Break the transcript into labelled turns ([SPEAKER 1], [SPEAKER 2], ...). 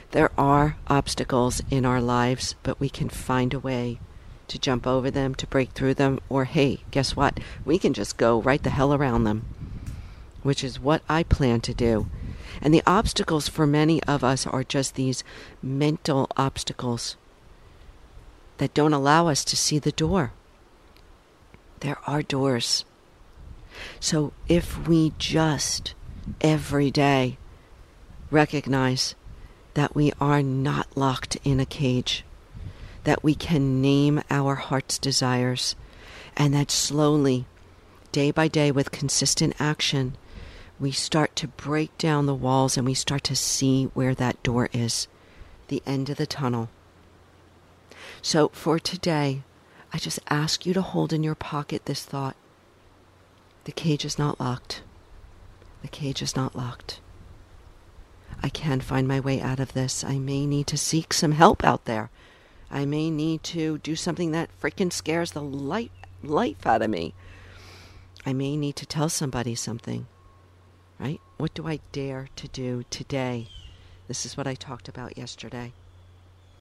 [SPEAKER 1] There are obstacles in our lives, but we can find a way to jump over them, to break through them, or hey, guess what? We can just go right the hell around them, which is what I plan to do. And the obstacles for many of us are just these mental obstacles that don't allow us to see the door. There are doors. So if we just every day recognize that we are not locked in a cage, that we can name our heart's desires, and that slowly, day by day, with consistent action, we start to break down the walls and we start to see where that door is, the end of the tunnel. So for today, I just ask you to hold in your pocket this thought. The cage is not locked. The cage is not locked. I can find my way out of this. I may need to seek some help out there. I may need to do something that freaking scares the life out of me. I may need to tell somebody something, right? What do I dare to do today? This is what I talked about yesterday.